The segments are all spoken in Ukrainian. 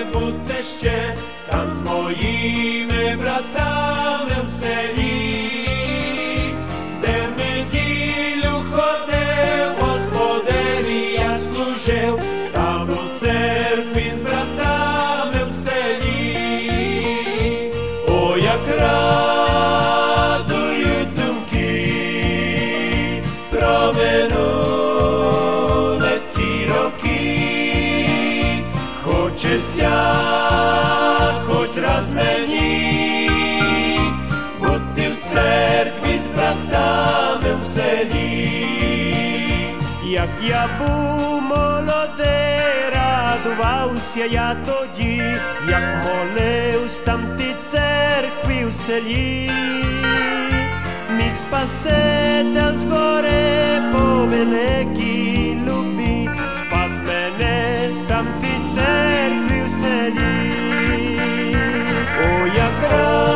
будьте ще там з моїми братами в селі, де в неділю ходив, Господеві я служив, там у церкві з братами в селі. О, як радують думки про минуле ті роки, хочеться хоч раз мені бути в церкві з братами в селі. Як я був молодий, радувався я тоді, як молився там в тій церкві в селі. Мій Спаситель згори по великій любі спас мене там в тій церкві в селі. О, як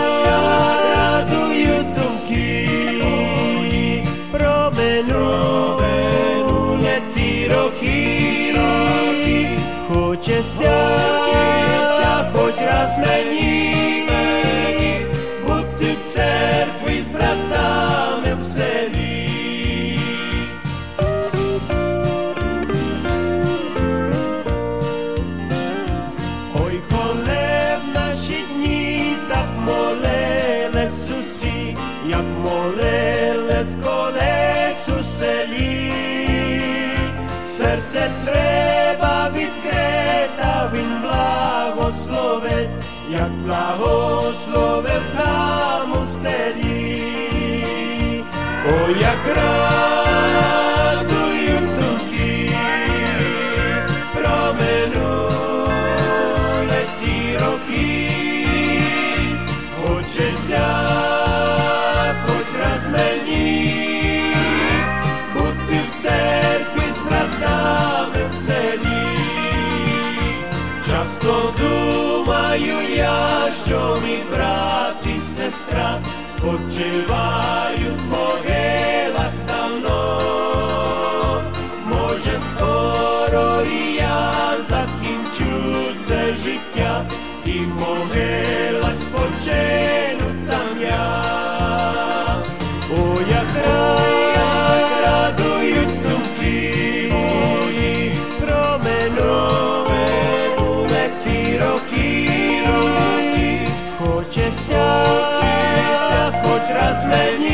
радують думки про минуле ті роки, хочеться хоч раз мені бути в церкві з братами в селі. Ой, коли в наші дні так молились усі, як молились колись у селі, серце треба відкрита, він благословить, як благословив нам у селі. О, як радують думки про минуле ті роки, хочеться хоч раз мені бути в церкві з братами в селі. Часто думаю я, що мій брат і сестра спочивають в могилах давно. Може, скоро і я закінчу це життя, і в могилах спочину там я. О, як радують думки мої про минуле ті роки, хочеться хоч раз мені